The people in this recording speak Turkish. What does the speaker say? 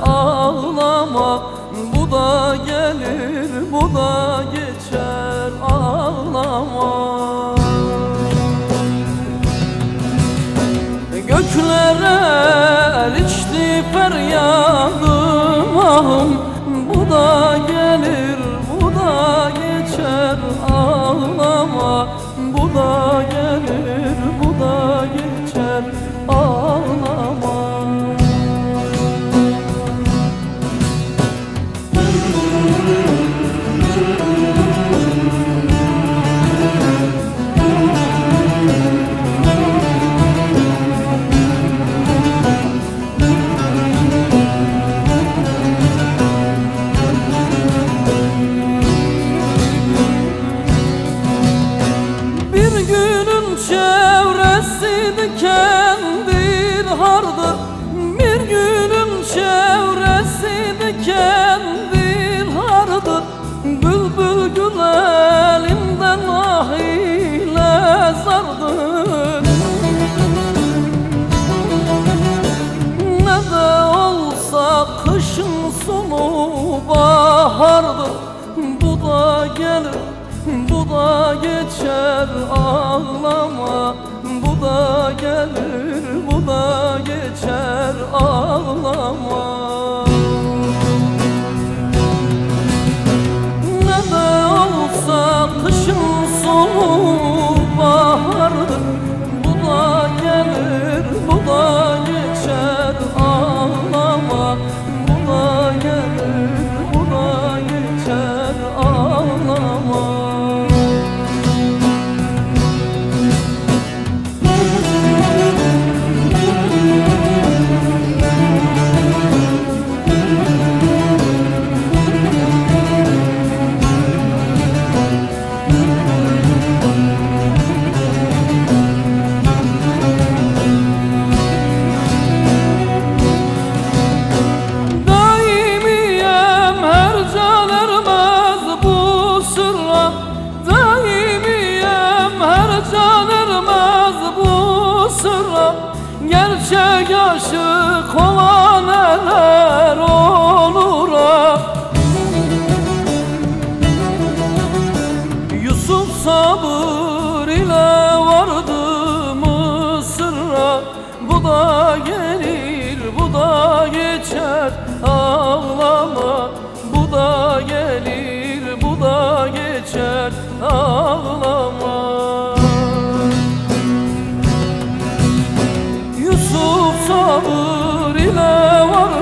ağlama. Bu da gelir, bu da geçer, ağlama. Göklere erişti feryadım, ahım. Bu da gelir, bu da geçer, ağlama. Bu da gelir, bu da geçer, ağlama. Çevresi dikendir hardır, bir gülün çevresi dikendir hardır. Bülbül gül elinden ah ile zardır. Ne de olsa kışın sonu bahardır. Bu da gelir, bu da geçer, ağlama. Bu da gelir, bu da geçer, ağlama. Ne de olsa kışın sonu bahardır. Bu da gelir, bu da geçer, ağlama. Bu da gelir, bu da geçer, ağlama. Gerçek aşık olan neler olur ah. Yusuf sabır ile vardı Mısır'a. Bu da gelir, bu da geçer, ağlama. Bu da gelir, bu da geçer, ağlama. Sabır ile var